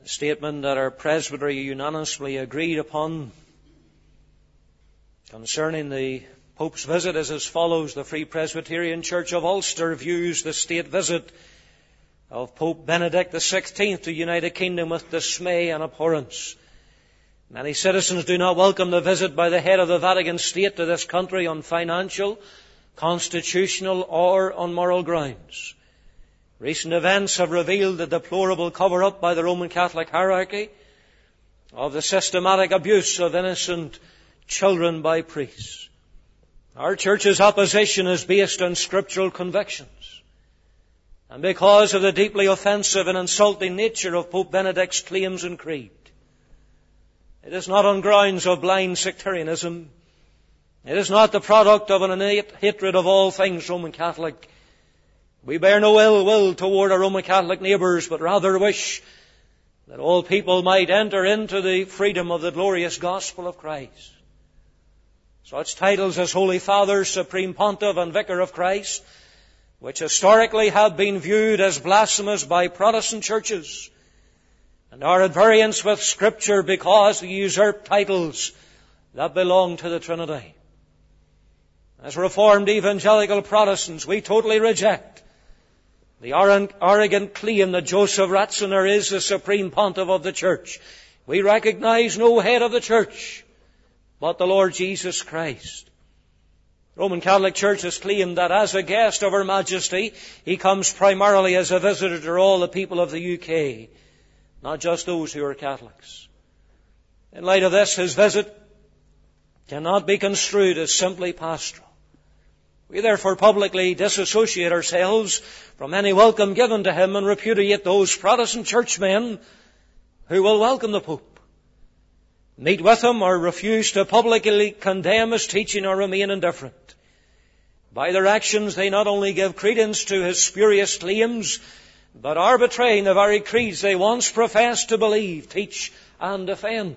The statement that our presbytery unanimously agreed upon concerning the Pope's visit is as follows. The Free Presbyterian Church of Ulster views the state visit of Pope Benedict XVI to the United Kingdom with dismay and abhorrence. Many citizens do not welcome the visit by the head of the Vatican State to this country on financial, constitutional or on moral grounds. Recent events have revealed the deplorable cover-up by the Roman Catholic hierarchy of the systematic abuse of innocent children by priests. Our Church's opposition is based on scriptural convictions. And because of the deeply offensive and insulting nature of Pope Benedict's claims and creed, it is not on grounds of blind sectarianism. It is not the product of an innate hatred of all things Roman Catholic. We bear no ill will toward our Roman Catholic neighbours, but rather wish that all people might enter into the freedom of the glorious gospel of Christ. Such titles as Holy Father, Supreme Pontiff and Vicar of Christ, which historically have been viewed as blasphemous by Protestant churches and are at variance with Scripture because they usurp titles that belong to the Trinity. As Reformed evangelical Protestants, we totally reject the arrogant claim that Joseph Ratzinger is the Supreme Pontiff of the Church. We recognize no head of the Church but the Lord Jesus Christ. The Roman Catholic Church has claimed that as a guest of Her Majesty, He comes primarily as a visitor to all the people of the UK, not just those who are Catholics. In light of this, His visit cannot be construed as simply pastoral. We therefore publicly disassociate ourselves from any welcome given to Him and repudiate those Protestant churchmen who will welcome the Pope, meet with Him, or refuse to publicly condemn His teaching or remain indifferent. By their actions, they not only give credence to His spurious claims, but are betraying the very creeds they once professed to believe, teach and defend.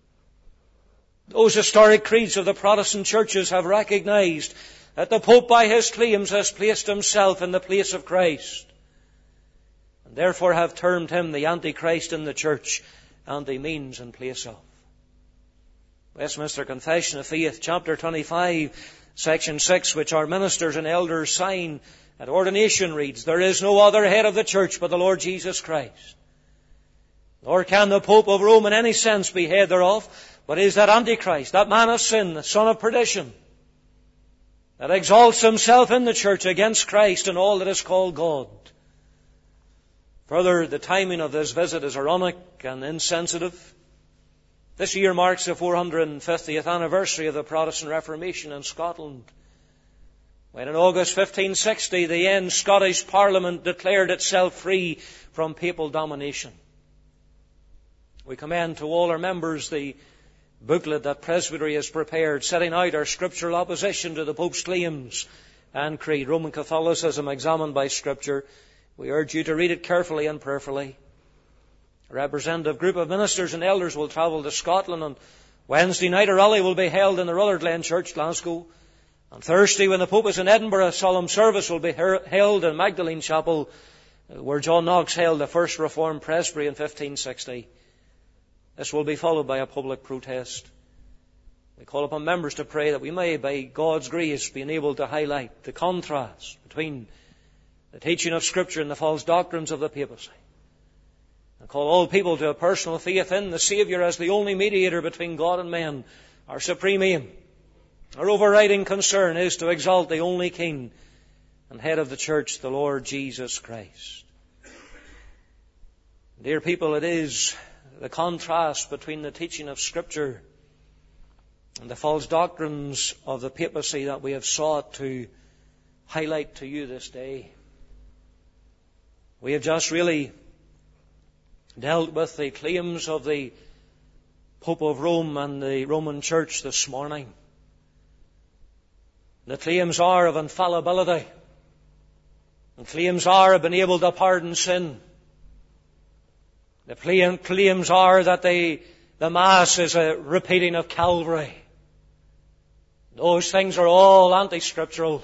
Those historic creeds of the Protestant churches have recognized that the Pope by his claims has placed himself in the place of Christ, and therefore have termed him the Antichrist in the Church and the means in place of. Westminster Confession of Faith, chapter 25, section 6, which our ministers and elders sign at ordination, reads, "There is no other head of the Church but the Lord Jesus Christ. Nor can the Pope of Rome in any sense be head thereof, but is that Antichrist, that man of sin, the son of perdition, that exalts himself in the Church against Christ and all that is called God." Further, the timing of this visit is ironic and insensitive. This year marks the 450th anniversary of the Protestant Reformation in Scotland, when in August 1560 the then Scottish Parliament declared itself free from papal domination. We commend to all our members the booklet that Presbytery has prepared, setting out our scriptural opposition to the Pope's claims and creed, Roman Catholicism examined by Scripture. We urge you to read it carefully and prayerfully. A representative group of ministers and elders will travel to Scotland. On Wednesday night, a rally will be held in the Rutherglen Church, Glasgow. On Thursday, when the Pope is in Edinburgh, a solemn service will be held in Magdalene Chapel, where John Knox held the first Reformed presbytery in 1560. This will be followed by a public protest. We call upon members to pray that we may, by God's grace, be enabled to highlight the contrast between the teaching of Scripture and the false doctrines of the papacy, and call all people to a personal faith in the Saviour as the only mediator between God and men. Our supreme aim, our overriding concern, is to exalt the only King and Head of the Church, the Lord Jesus Christ. Dear people, it is the contrast between the teaching of Scripture and the false doctrines of the papacy that we have sought to highlight to you this day. We have just really dealt with the claims of the Pope of Rome and the Roman Church this morning. The claims are of infallibility. The claims are of being able to pardon sin. The claims are that the Mass is a repeating of Calvary. Those things are all anti-scriptural.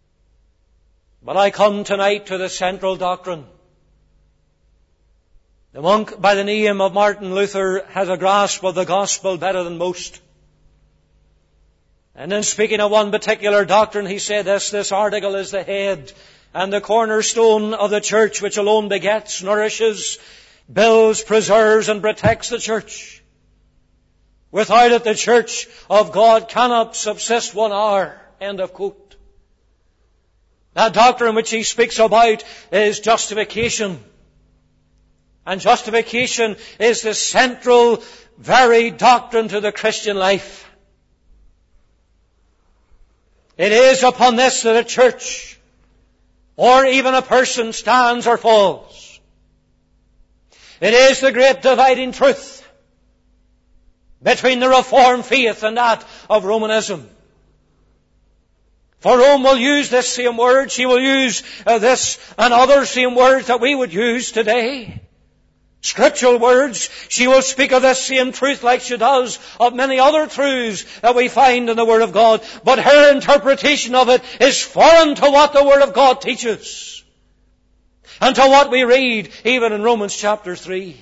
But I come tonight to the central doctrine. The monk by the name of Martin Luther has a grasp of the gospel better than most. And in speaking of one particular doctrine, he said this article is the head and the cornerstone of the church, which alone begets, nourishes, builds, preserves, and protects the church. Without it, the church of God cannot subsist 1 hour. End of quote. That doctrine which he speaks about is justification. And justification is the central, very doctrine to the Christian life. It is upon this that a church, or even a person, stands or falls. It is the great dividing truth between the Reformed faith and that of Romanism. For Rome will use this same word. She will use this and other same words that we would use today. Scriptural words. She will speak of this same truth like she does of many other truths that we find in the Word of God. But her interpretation of it is foreign to what the Word of God teaches. And to what we read even in Romans chapter 3.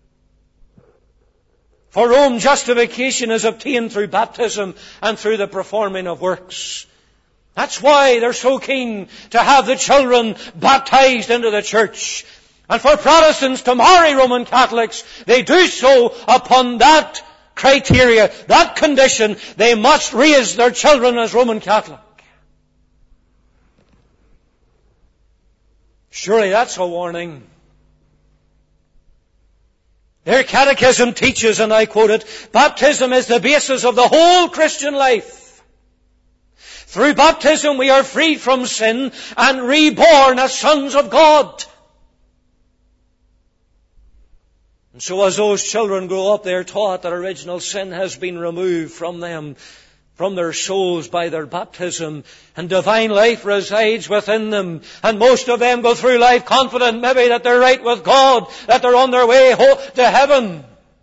For Rome, justification is obtained through baptism and through the performing of works. That's why they're so keen to have the children baptized into the church. And for Protestants to marry Roman Catholics, they do so upon that criteria, that condition. They must raise their children as Roman Catholic. Surely that's a warning. Their catechism teaches, and I quote it, baptism is the basis of the whole Christian life. Through baptism we are freed from sin and reborn as sons of God. And so as those children grow up, they are taught that original sin has been removed from them, from their souls by their baptism, and divine life resides within them. And most of them go through life confident maybe that they're right with God, that they're on their way to heaven.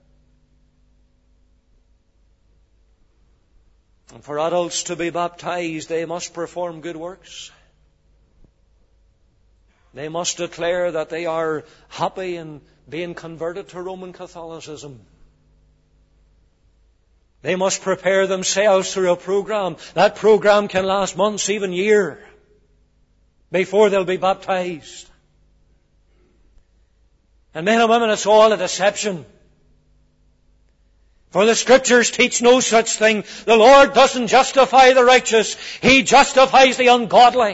And for adults to be baptized, they must perform good works. They must declare that they are happy in being converted to Roman Catholicism. They must prepare themselves through a program. That program can last months, even years, before they'll be baptized. And men and women, it's all a deception. For the Scriptures teach no such thing. The Lord doesn't justify the righteous. He justifies the ungodly.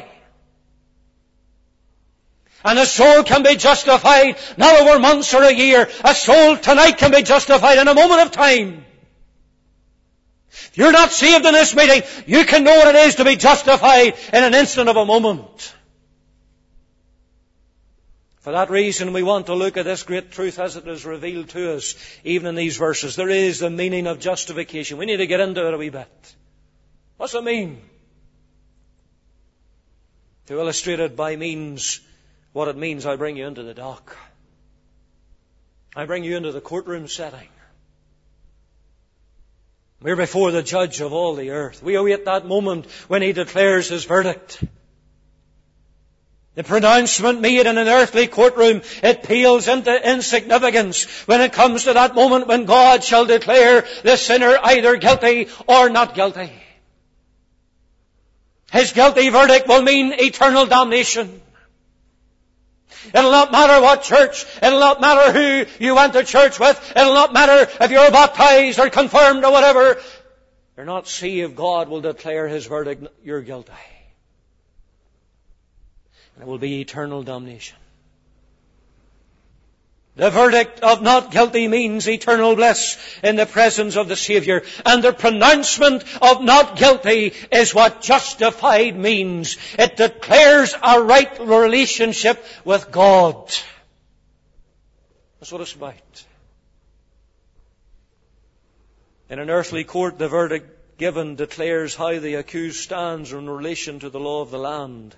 And a soul can be justified not over months or a year. A soul tonight can be justified in a moment of time. If you're not saved in this meeting, you can know what it is to be justified in an instant of a moment. For that reason, we want to look at this great truth as it is revealed to us, even in these verses. There is the meaning of justification. We need to get into it a wee bit. What's it mean? To illustrate it by means, what it means, I bring you into the dock. I bring you into the courtroom setting. We're before the judge of all the earth. We await that moment when he declares his verdict. The pronouncement made in an earthly courtroom, it pales into insignificance when it comes to that moment when God shall declare the sinner either guilty or not guilty. His guilty verdict will mean eternal damnation. It'll not matter what church, it'll not matter who you went to church with, it'll not matter if you're baptized or confirmed or whatever. You're not saved, God will declare his verdict, you're guilty. And it will be eternal damnation. The verdict of not guilty means eternal bliss in the presence of the Saviour. And the pronouncement of not guilty is what justified means. It declares a right relationship with God. That's what it's about. In an earthly court, the verdict given declares how the accused stands in relation to the law of the land.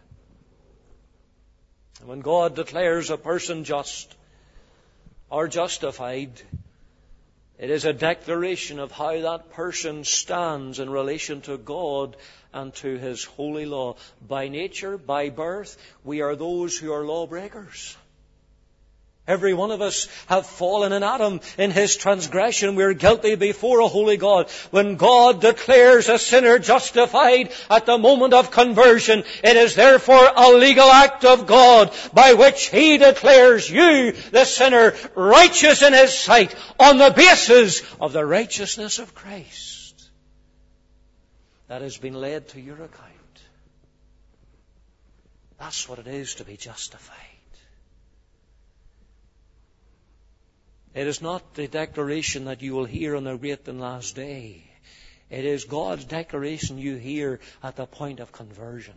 And when God declares a person just or justified, it is a declaration of how that person stands in relation to God and to his holy law. By nature, by birth, we are those who are lawbreakers. Every one of us have fallen in Adam in his transgression. We're guilty before a holy God. When God declares a sinner justified at the moment of conversion, it is therefore a legal act of God by which He declares you, the sinner, righteous in His sight on the basis of the righteousness of Christ that has been laid to your account. That's what it is to be justified. It is not the declaration that you will hear on the great and last day. It is God's declaration you hear at the point of conversion.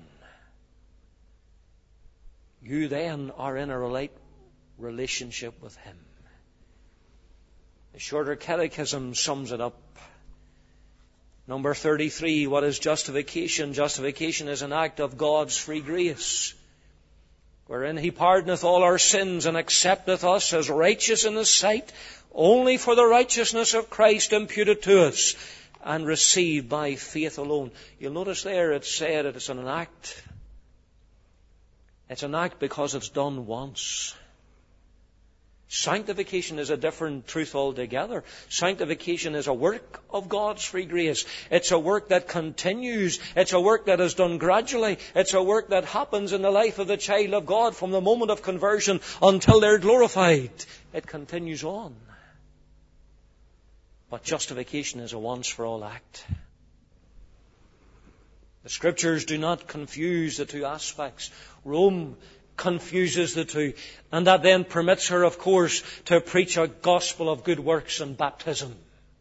You then are in a right relationship with Him. The Shorter Catechism sums it up. Number 33, what is justification? Justification is an act of God's free grace, wherein He pardoneth all our sins and accepteth us as righteous in His sight, only for the righteousness of Christ imputed to us and received by faith alone. You'll notice there it said it is an act. It's an act because it's done once. Sanctification is a different truth altogether. Sanctification is a work of God's free grace. It's a work that continues. It's a work that is done gradually. It's a work that happens in the life of the child of God from the moment of conversion until they're glorified. It continues on. But justification is a once-for-all act. The Scriptures do not confuse the two aspects. Rome confuses the two, and that then permits her, of course, to preach a gospel of good works and baptism.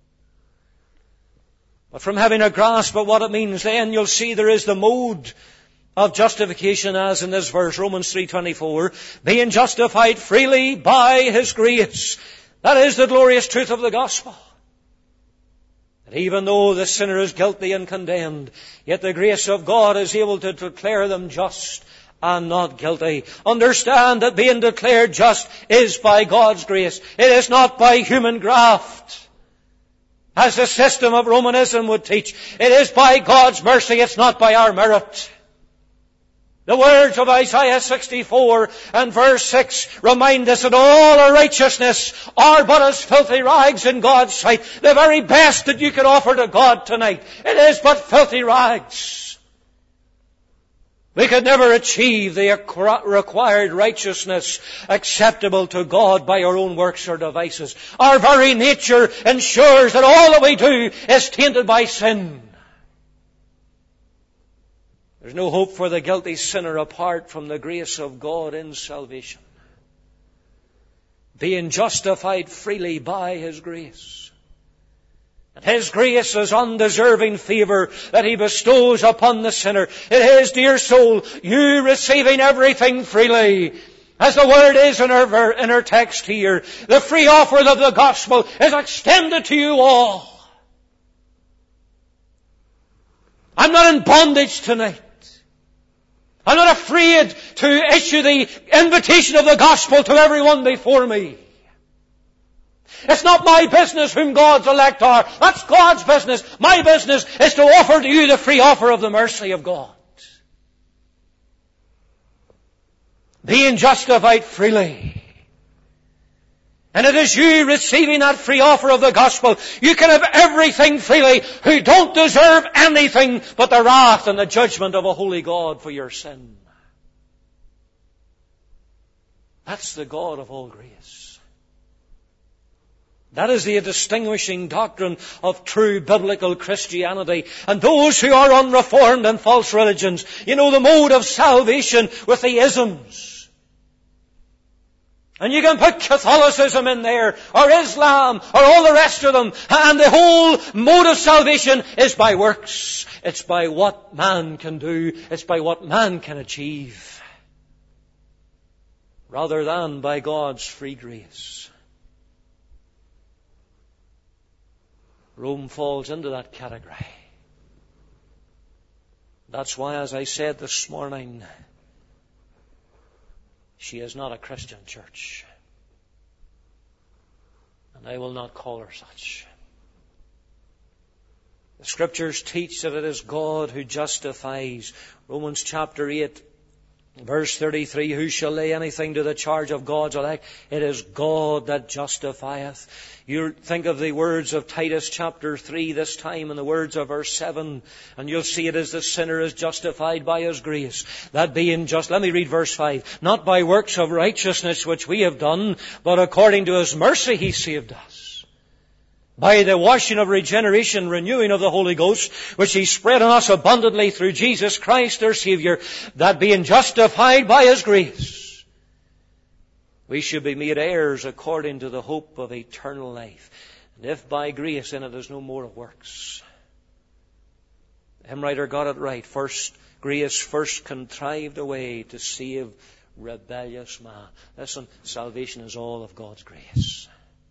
But from having a grasp of what it means, then you'll see there is the mode of justification as in this verse, Romans 3:24, being justified freely by His grace. That is the glorious truth of the gospel. That even though the sinner is guilty and condemned, yet the grace of God is able to declare them just and not guilty. Understand that being declared just is by God's grace. It is not by human graft, as the system of Romanism would teach. It is by God's mercy. It's not by our merit. The words of Isaiah 64 and verse 6 remind us that all our righteousness are but as filthy rags in God's sight. The very best that you could offer to God tonight, it is but filthy rags. We could never achieve the required righteousness acceptable to God by our own works or devices. Our very nature ensures that all that we do is tainted by sin. There's no hope for the guilty sinner apart from the grace of God in salvation. Being justified freely by His grace. And His grace is undeserving favour that He bestows upon the sinner. It is, dear soul, you receiving everything freely. As the word is in our text here, the free offer of the gospel is extended to you all. I'm not in bondage tonight. I'm not afraid to issue the invitation of the gospel to everyone before me. It's not my business whom God's elect are. That's God's business. My business is to offer to you the free offer of the mercy of God. Being justified freely. And it is you receiving that free offer of the gospel. You can have everything freely who don't deserve anything but the wrath and the judgment of a holy God for your sin. That's the God of all grace. That is the distinguishing doctrine of true biblical Christianity. And those who are unreformed and false religions, you know, the mode of salvation with the isms. And you can put Catholicism in there, or Islam, or all the rest of them. And the whole mode of salvation is by works. It's by what man can do. It's by what man can achieve. Rather than by God's free grace. Rome falls into that category. That's why, as I said this morning, she is not a Christian church. And I will not call her such. The Scriptures teach that it is God who justifies. Romans chapter 8 Verse 33, who shall lay anything to the charge of God's elect? It is God that justifieth. You think of the words of Titus chapter 3 this time and the words of verse 7, and you'll see it as the sinner is justified by his grace. That being just, let me read verse 5. Not by works of righteousness which we have done, but according to his mercy he saved us. By the washing of regeneration, renewing of the Holy Ghost, which he spread on us abundantly through Jesus Christ our Saviour, that being justified by his grace, we should be made heirs according to the hope of eternal life. And if by grace, then it is no more of works. The hymn writer got it right. Grace first contrived a way to save rebellious man. Listen, salvation is all of God's grace.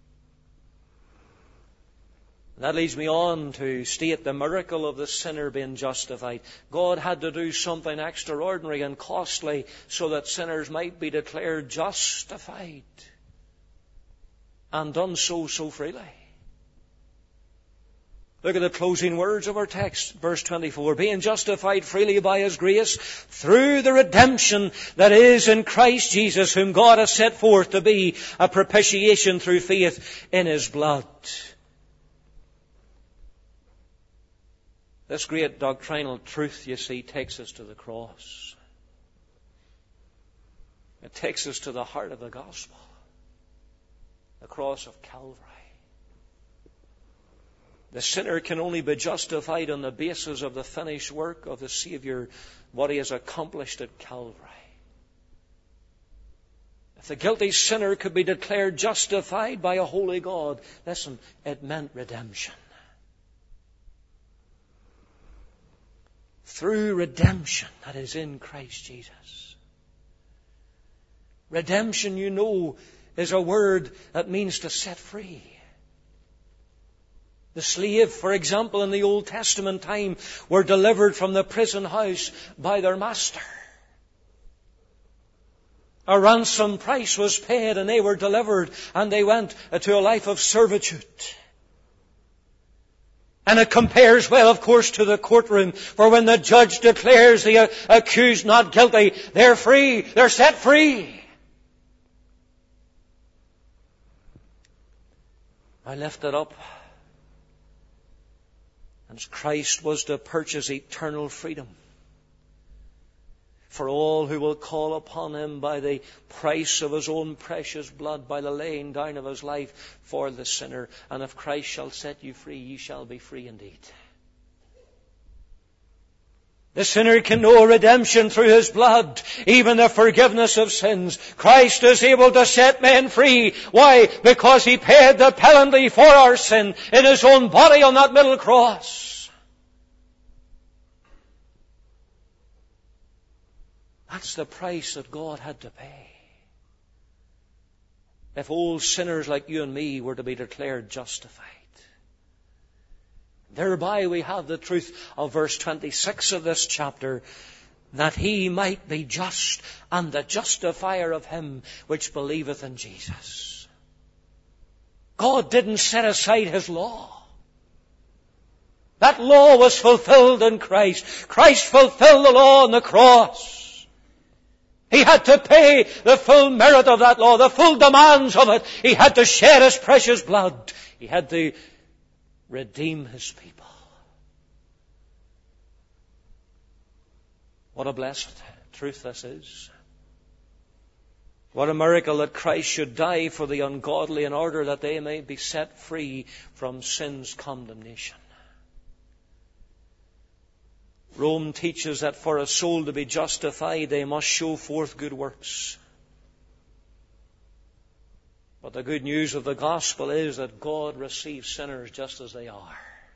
That leads me on to state the miracle of the sinner being justified. God had to do something extraordinary and costly so that sinners might be declared justified. And done so freely. Look at the closing words of our text, verse 24. Being justified freely by his grace through the redemption that is in Christ Jesus, whom God has set forth to be a propitiation through faith in his blood. This great doctrinal truth, you see, takes us to the cross. It takes us to the heart of the gospel. The cross of Calvary. The sinner can only be justified on the basis of the finished work of the Saviour, what he has accomplished at Calvary. If the guilty sinner could be declared justified by a holy God, listen, it meant redemption. Through redemption that is in Christ Jesus. Redemption, you know, is a word that means to set free. The slave, for example, in the Old Testament time, were delivered from the prison house by their master. A ransom price was paid and they were delivered and they went to a life of servitude. And it compares well, of course, to the courtroom, for when the judge declares the accused not guilty, they're free, they're set free. I lift it up. And Christ was to purchase eternal freedom for all who will call upon him by the price of his own precious blood, by the laying down of his life for the sinner. And if Christ shall set you free, ye shall be free indeed. The sinner can know redemption through his blood, even the forgiveness of sins. Christ is able to set men free. Why? Because he paid the penalty for our sin in his own body on that middle cross. That's the price that God had to pay. If old sinners like you and me were to be declared justified. Thereby we have the truth of verse 26 of this chapter, that he might be just and the justifier of him which believeth in Jesus. God didn't set aside his law. That law was fulfilled in Christ. Christ fulfilled the law on the cross. He had to pay the full merit of that law, the full demands of it. He had to shed his precious blood. He had to redeem his people. What a blessed truth this is. What a miracle that Christ should die for the ungodly in order that they may be set free from sin's condemnation. Rome teaches that for a soul to be justified, they must show forth good works. But the good news of the gospel is that God receives sinners just as they are.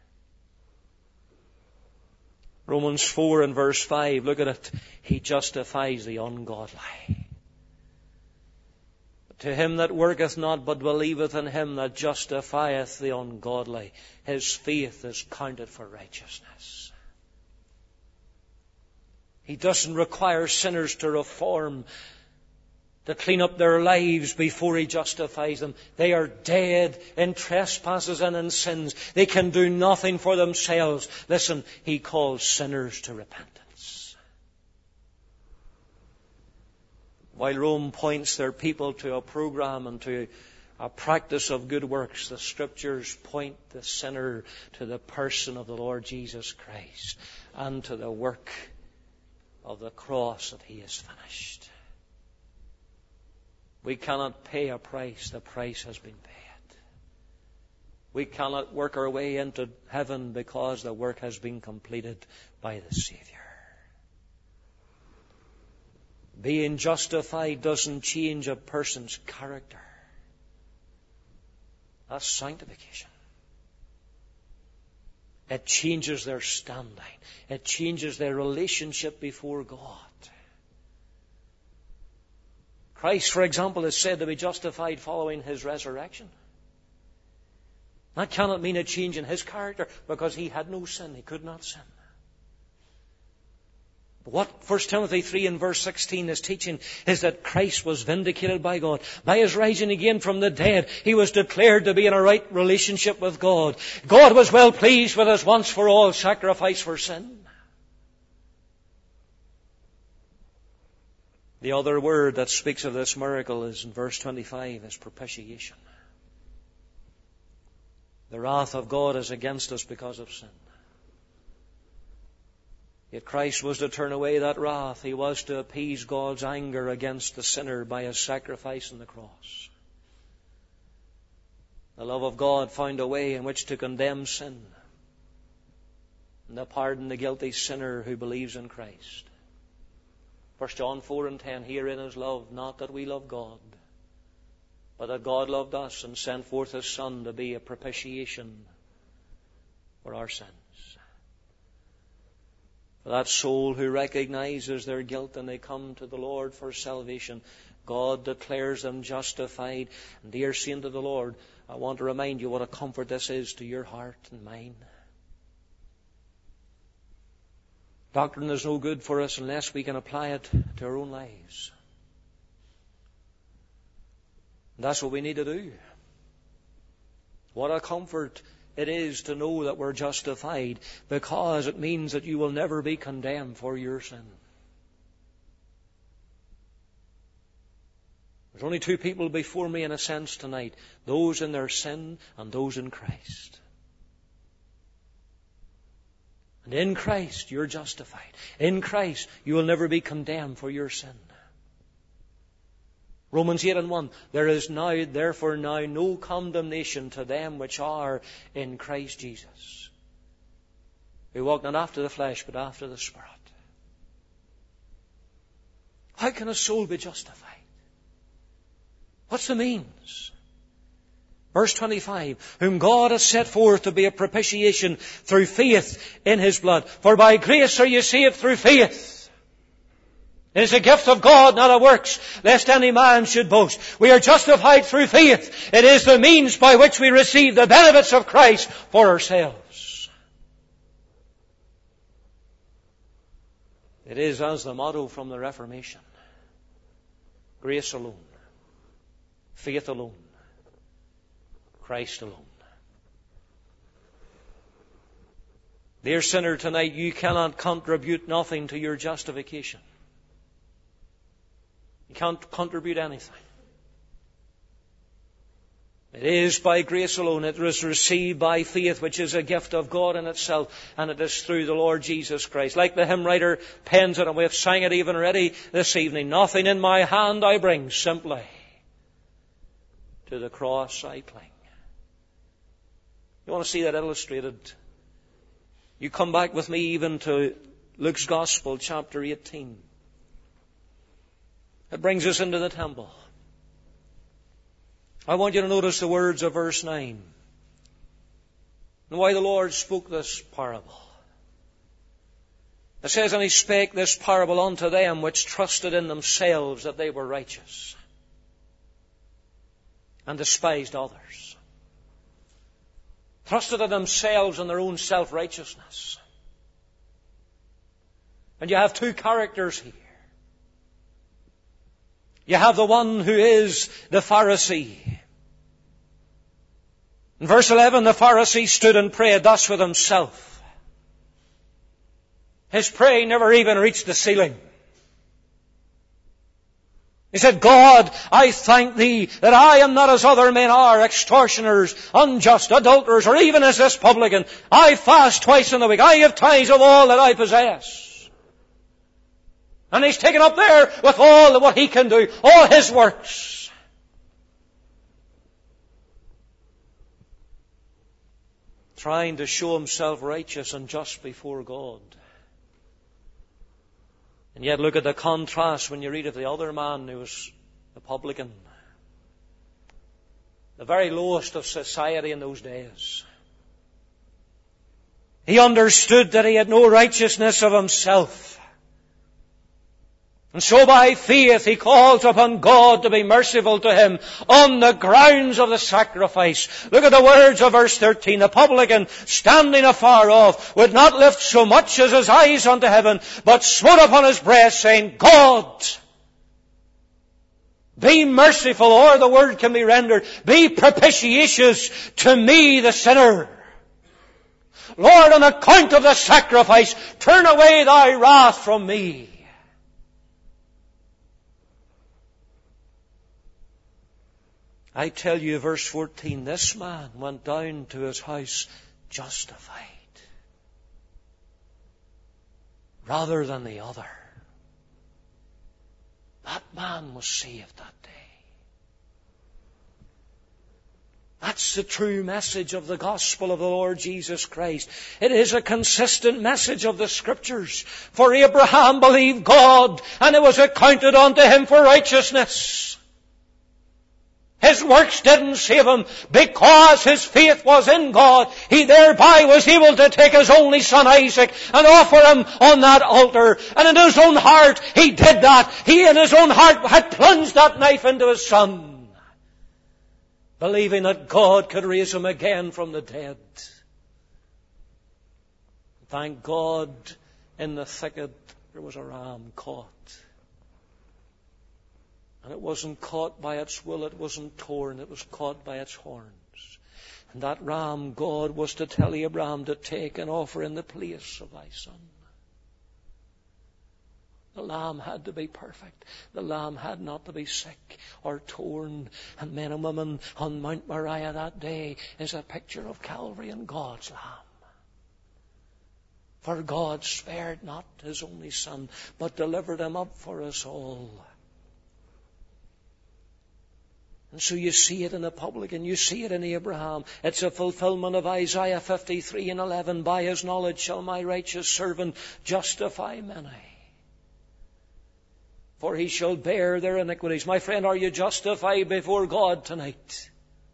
Romans 4 and verse 5, look at it. He justifies the ungodly. To him that worketh not, but believeth in him that justifieth the ungodly, his faith is counted for righteousness. He doesn't require sinners to reform, to clean up their lives before he justifies them. They are dead in trespasses and in sins. They can do nothing for themselves. Listen, he calls sinners to repentance. While Rome points their people to a program and to a practice of good works, the Scriptures point the sinner to the person of the Lord Jesus Christ and to the work of the cross that He has finished. We cannot pay a price. The price has been paid. We cannot work our way into heaven because the work has been completed by the Savior. Being justified doesn't change a person's character. That's sanctification. It changes their standing. It changes their relationship before God. Christ, for example, is said to be justified following His resurrection. That cannot mean a change in His character, because He had no sin. He could not sin. But what 1 Timothy 3 and verse 16 is teaching is that Christ was vindicated by God. By His rising again from the dead, He was declared to be in a right relationship with God. God was well pleased with His once for all sacrifice for sin. The other word that speaks of this miracle is in verse 25, is propitiation. The wrath of God is against us because of sin. Yet Christ was to turn away that wrath. He was to appease God's anger against the sinner by His sacrifice on the cross. The love of God found a way in which to condemn sin and to pardon the guilty sinner who believes in Christ. 1 John 4 and 10, herein is love, not that we love God, but that God loved us and sent forth His Son to be a propitiation for our sins. For that soul who recognizes their guilt and they come to the Lord for salvation, God declares them justified. And dear saint of the Lord, I want to remind you what a comfort this is to your heart and mine. Doctrine is no good for us unless we can apply it to our own lives. And that's what we need to do. What a comfort it is to know that we're justified, because it means that you will never be condemned for your sin. There's only two people before me in a sense tonight, those in their sin and those in Christ. And in Christ, you're justified. In Christ, you will never be condemned for your sin. Romans 8 and 1, there is now, therefore now, no condemnation to them which are in Christ Jesus. We walk not after the flesh, but after the Spirit. How can a soul be justified? What's the means? Verse 25, whom God has set forth to be a propitiation through faith in His blood. For by grace are you saved through faith. It is a gift of God, not of works, lest any man should boast. We are justified through faith. It is the means by which we receive the benefits of Christ for ourselves. It is as the motto from the Reformation. Grace alone. Faith alone. Christ alone. Dear sinner, tonight you cannot contribute nothing to your justification. You can't contribute anything. It is by grace alone. It was received by faith, which is a gift of God in itself, and it is through the Lord Jesus Christ. Like the hymn writer pens it, and we have sang it even already this evening. Nothing in my hand I bring, simply to the cross I cling. You want to see that illustrated? You come back with me even to Luke's Gospel, chapter 18. It brings us into the temple. I want you to notice the words of verse 9. And why the Lord spoke this parable. It says, and He spake this parable unto them which trusted in themselves that they were righteous, and despised others. Trusted in themselves and their own self-righteousness. And you have two characters here. You have the one who is the Pharisee. In verse 11, the Pharisee stood and prayed thus with himself. His praying never even reached the ceiling. He said, God, I thank Thee that I am not as other men are, extortioners, unjust, adulterers, or even as this publican. I fast twice in the week. I give tithes of all that I possess. And he's taken up there with all what he can do, all his works. Trying to show himself righteous and just before God. And yet look at the contrast when you read of the other man who was a publican. The very lowest of society in those days. He understood that he had no righteousness of himself. And so by faith he calls upon God to be merciful to him on the grounds of the sacrifice. Look at the words of verse 13. The publican, standing afar off, would not lift so much as his eyes unto heaven, but smote upon his breast, saying, God, be merciful, or the word can be rendered, be propitious to me, the sinner. Lord, on account of the sacrifice, turn away thy wrath from me. I tell you, verse 14, this man went down to his house justified rather than the other. That man was saved that day. That's the true message of the gospel of the Lord Jesus Christ. It is a consistent message of the Scriptures. For Abraham believed God, and it was accounted unto him for righteousness. His works didn't save him. Because his faith was in God, he thereby was able to take his only son Isaac and offer him on that altar. And in his own heart, he did that. He in his own heart had plunged that knife into his son, believing that God could raise him again from the dead. Thank God, in the thicket there was a ram caught. And it wasn't caught by its wool, it wasn't torn, it was caught by its horns. And that ram, God was to tell Abraham to take and offer in the place of thy son. The lamb had to be perfect. The lamb had not to be sick or torn. And men and women on Mount Moriah that day is a picture of Calvary and God's lamb. For God spared not his only son, but delivered him up for us all. And so you see it in the publican, you see it in Abraham. It's a fulfillment of Isaiah 53:11. By his knowledge shall my righteous servant justify many, for he shall bear their iniquities. My friend, are you justified before God tonight?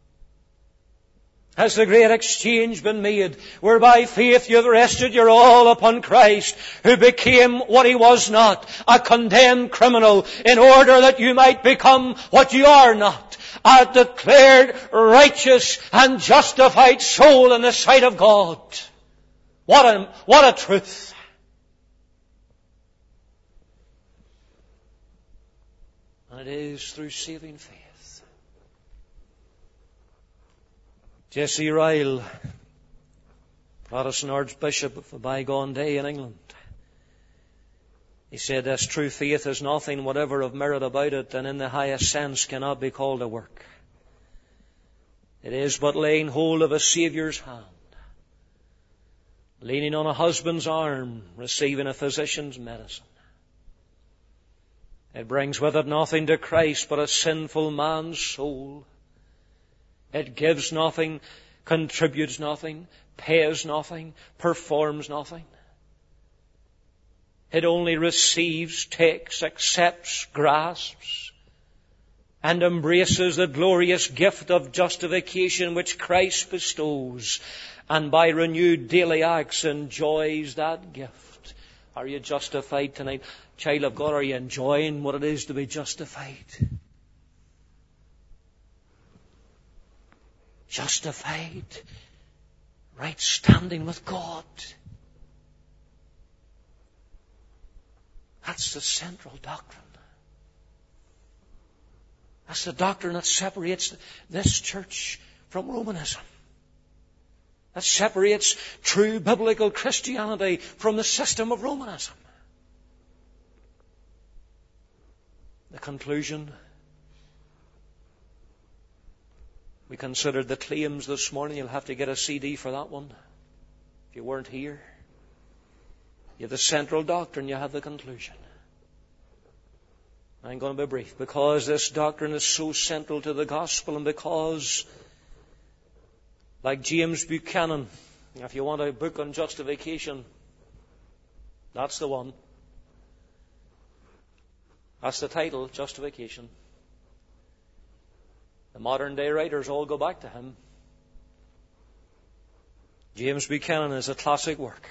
Has the great exchange been made, whereby faith you've rested your all upon Christ, who became what he was not, a condemned criminal, in order that you might become what you are not, a declared righteous and justified soul in the sight of God. What a truth! And it is through saving faith. J.C. Ryle, Protestant Archbishop of a bygone day in England, he said, this true faith has nothing whatever of merit about it, and in the highest sense cannot be called a work. It is but laying hold of a Saviour's hand, leaning on a husband's arm, receiving a physician's medicine. It brings with it nothing to Christ but a sinful man's soul. It gives nothing, contributes nothing, pays nothing, performs nothing. It only receives, takes, accepts, grasps, and embraces the glorious gift of justification which Christ bestows, and by renewed daily acts enjoys that gift. Are you justified tonight? Child of God, are you enjoying what it is to be justified? Justified, right standing with God. That's the central doctrine. That's the doctrine that separates this church from Romanism. That separates true biblical Christianity from the system of Romanism. The conclusion. We considered the claims this morning. You'll have to get a CD for that one if you weren't here. You have the central doctrine, you have the conclusion. I'm going to be brief because this doctrine is so central to the gospel, and because, like James Buchanan, if you want a book on justification, that's the one. That's the title, Justification. The modern day writers all go back to him. James Buchanan is a classic work.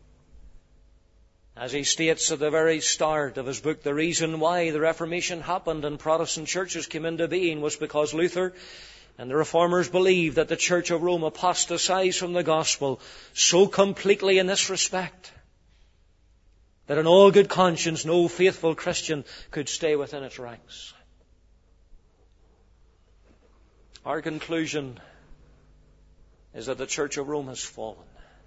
As he states at the very start of his book, the reason why the Reformation happened and Protestant churches came into being was because Luther and the Reformers believed that the Church of Rome apostatized from the gospel so completely in this respect that in all good conscience no faithful Christian could stay within its ranks. Our conclusion is that the Church of Rome has fallen.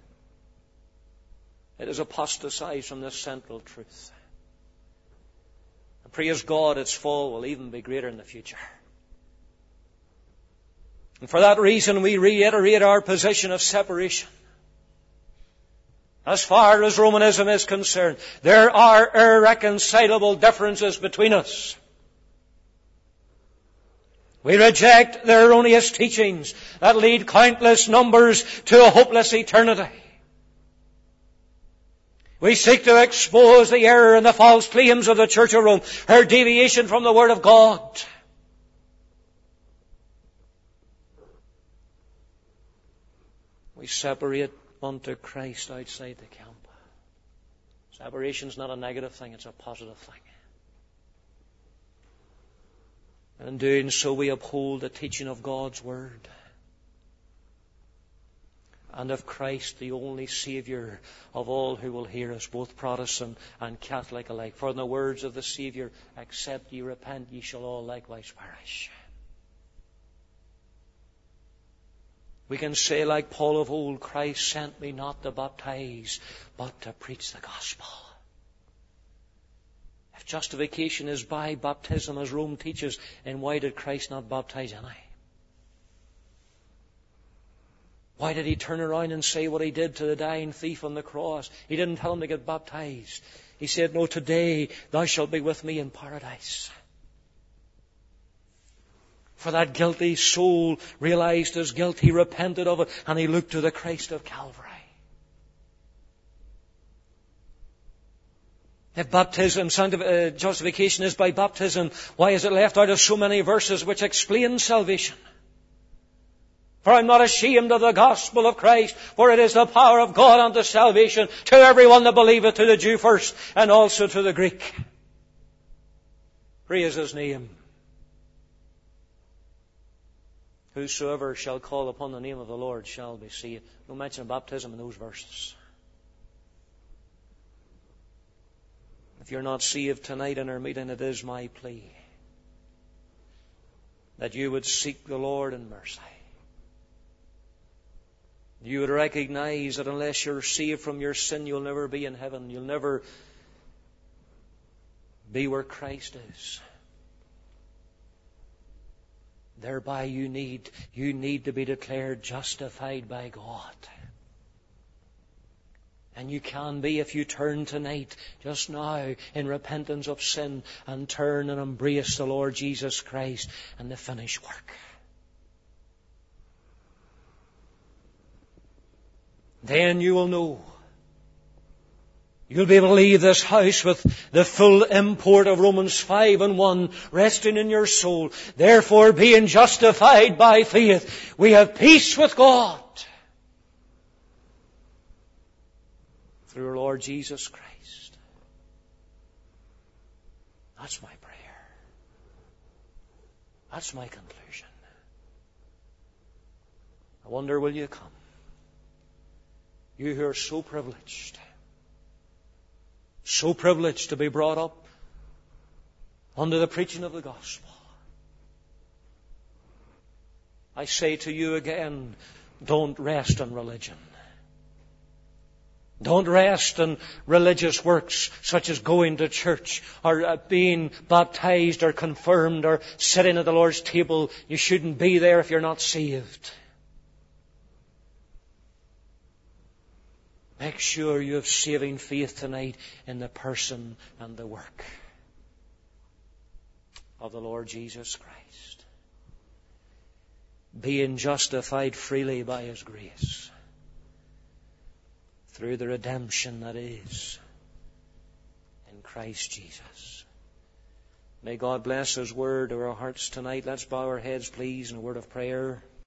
It has apostatized from this central truth. And praise God, its fall will even be greater in the future. And for that reason, we reiterate our position of separation. As far as Romanism is concerned, there are irreconcilable differences between us. We reject their erroneous teachings that lead countless numbers to a hopeless eternity. We seek to expose the error and the false claims of the Church of Rome, her deviation from the Word of God. We separate unto Christ outside the camp. Separation is not a negative thing, it's a positive thing. And in doing so, we uphold the teaching of God's Word and of Christ, the only Saviour of all who will hear us, both Protestant and Catholic alike. For in the words of the Saviour, except ye repent, ye shall all likewise perish. We can say like Paul of old, Christ sent me not to baptize, but to preach the gospel. If justification is by baptism, as Rome teaches, then why did Christ not baptize any? Why did he turn around and say what he did to the dying thief on the cross? He didn't tell him to get baptized. He said, no, today thou shalt be with me in paradise. For that guilty soul realized his guilt, he repented of it, and he looked to the Christ of Calvary. If baptism, justification is by baptism, why is it left out of so many verses which explain salvation? For I'm not ashamed of the gospel of Christ, for it is the power of God unto salvation to everyone that believeth, to the Jew first, and also to the Greek. Praise His name. Whosoever shall call upon the name of the Lord shall be saved. No mention of baptism in those verses. If you're not saved tonight in our meeting, it is my plea that you would seek the Lord in mercy. You would recognize that unless you're saved from your sin, you'll never be in heaven. You'll never be where Christ is. Thereby you need to be declared justified by God. And you can be if you turn tonight, just now, in repentance of sin, and turn and embrace the Lord Jesus Christ and the finished work. Then you will know. You'll be able to leave this house with the full import of Romans 5:1 resting in your soul. Therefore, being justified by faith, we have peace with God through our Lord Jesus Christ. That's my prayer. That's my conclusion. I wonder, will you come? You who are so privileged to be brought up under the preaching of the gospel. I say to you again, don't rest on religion. Don't rest in religious works such as going to church or being baptized or confirmed or sitting at the Lord's table. You shouldn't be there if you're not saved. Make sure you have saving faith tonight in the person and the work of the Lord Jesus Christ. Being justified freely by His grace through the redemption that is in Christ Jesus. May God bless His word to our hearts tonight. Let's bow our heads, please, in a word of prayer.